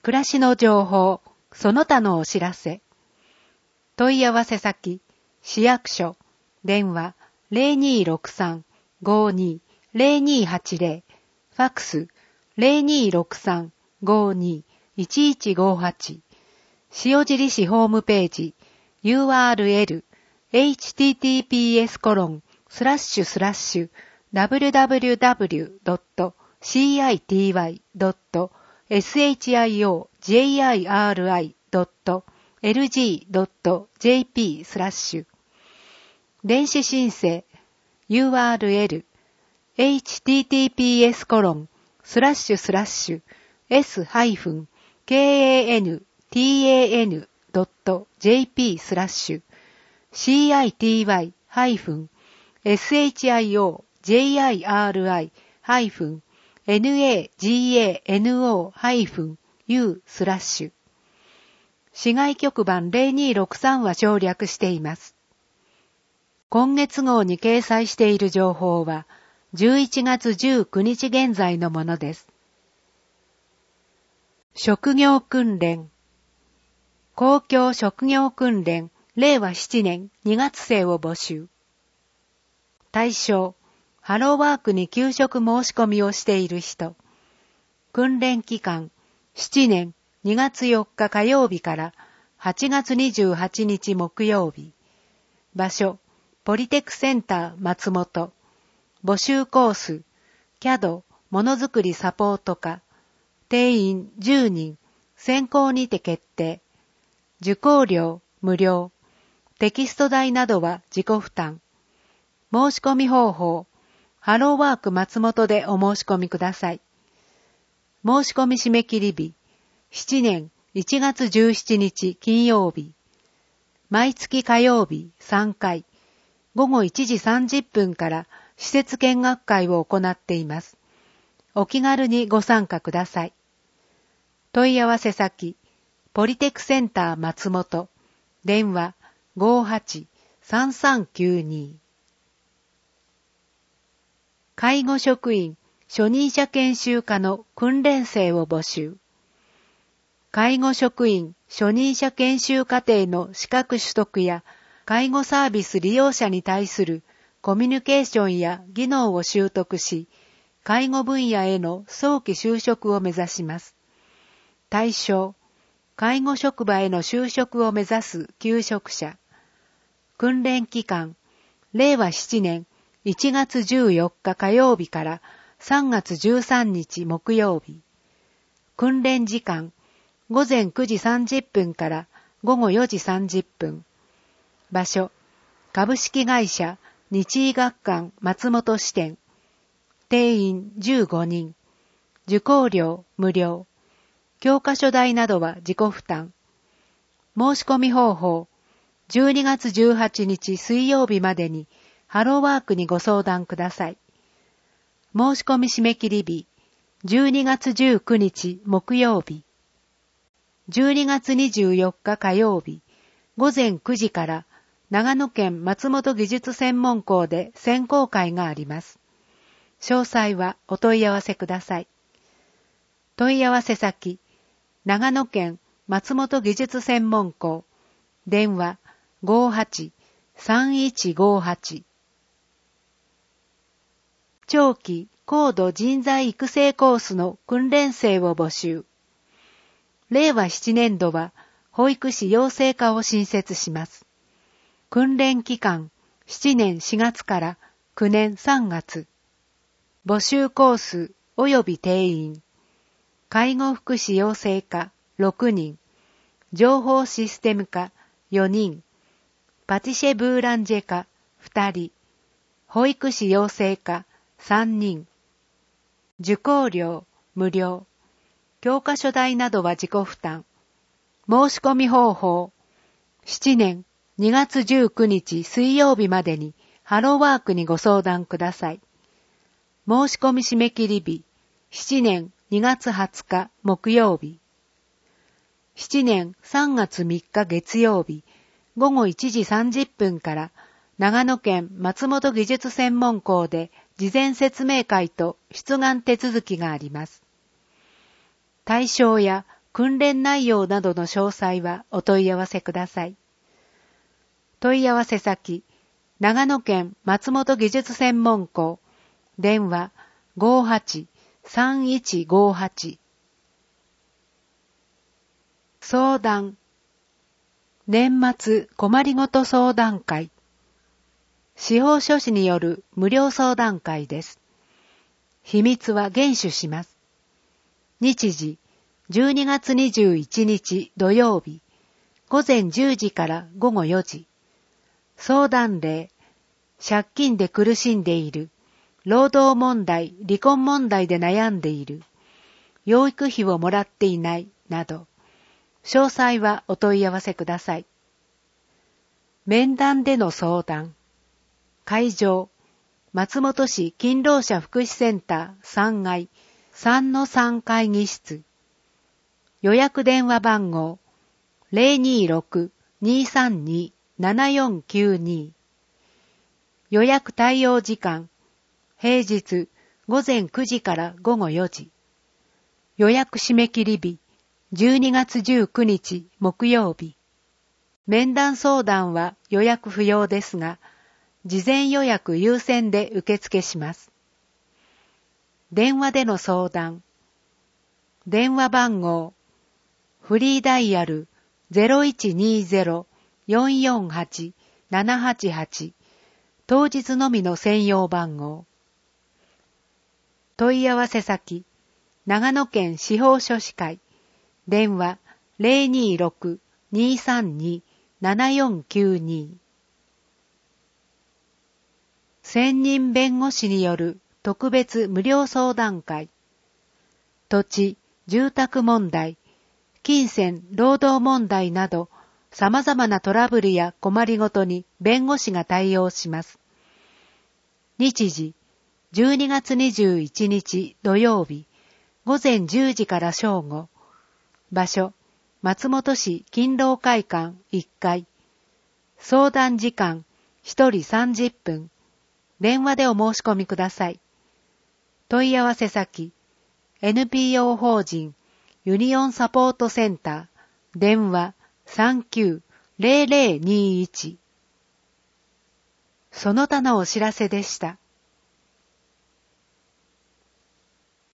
暮らしの情報、その他のお知らせ。問い合わせ先、市役所、電話 0263-52-0280、ファックス 0263-52-1158、塩尻市ホームページ、URL https://www.citi.shiri.lg.jp/ 電子申請 URL https://citi.shiri.nagano-u/ 市外局番0263は省略しています。今月号に掲載している情報は11月19日現在のものです。職業訓練。公共職業訓練令和7年2月生を募集。対象、ハローワークに求職申し込みをしている人。訓練期間、7年2月4日火曜日から8月28日木曜日。場所、ポリテクセンター松本。募集コース、CAD ものづくりサポート課。定員10人、選考にて決定。受講料無料。テキスト代などは自己負担。申し込み方法、ハローワーク松本でお申し込みください。申し込み締め切り日、7年1月17日金曜日。毎月火曜日3回、午後1時30分から施設見学会を行っています。お気軽にご参加ください。問い合わせ先、ポリテクセンター松本、電話 58-3392。介護職員初任者研修課の訓練生を募集。介護職員初任者研修課程の資格取得や介護サービス利用者に対するコミュニケーションや技能を習得し、介護分野への早期就職を目指します。対象、介護職場への就職を目指す求職者。訓練期間、令和7年1月14日火曜日から3月13日木曜日。訓練時間、午前9時30分から午後4時30分。場所、株式会社日医学館松本支店。定員15人。受講料無料。教科書代などは自己負担。申し込み方法、12月18日水曜日までにハローワークにご相談ください。申し込み締め切り日、12月19日木曜日。12月24日火曜日、午前9時から長野県松本技術専門校で選考会があります。詳細はお問い合わせください。問い合わせ先、長野県松本技術専門校、電話 58-3158。長期高度人材育成コースの訓練生を募集。令和7年度は保育士養成科を新設します。訓練期間7年4月から9年3月。募集コース及び定員。介護福祉養成科6人。情報システム科4人。パティシェブーランジェ科2人。保育士養成科3人。受講料無料。教科書代などは自己負担。申し込み方法。7年2月19日水曜日までにハローワークにご相談ください。申し込み締め切り日。7年2月20日木曜日。7年3月3日月曜日。午後1時30分から長野県松本技術専門校で事前説明会と出願手続きがあります。対象や訓練内容などの詳細はお問い合わせください。問い合わせ先、長野県松本技術専門校、電話58-3158。相談、年末困りごと相談会。司法書士による無料相談会です。秘密は厳守します。日時、12月21日土曜日、午前10時から午後4時。相談例、借金で苦しんでいる、労働問題、離婚問題で悩んでいる、養育費をもらっていない、など、詳細はお問い合わせください。面談での相談。会場、松本市勤労者福祉センター3階 3-3 会議室。予約電話番号 026-232-7492。予約対応時間、平日午前9時から午後4時。予約締め切り日、12月19日木曜日。面談相談は予約不要ですが、事前予約優先で受付します。電話での相談。電話番号、フリーダイヤル 0120-448-788。当日のみの専用番号。問い合わせ先、長野県司法書士会。電話026-232-7492。専任弁護士による特別無料相談会。土地、住宅問題、金銭、労働問題など、様々なトラブルや困りごとに弁護士が対応します。日時、12月21日土曜日、午前10時から正午。場所、松本市勤労会館1階。相談時間、1人30分。電話でお申し込みください。問い合わせ先、NPO 法人ユニオンサポートセンター、電話39-0021。その他のお知らせでした。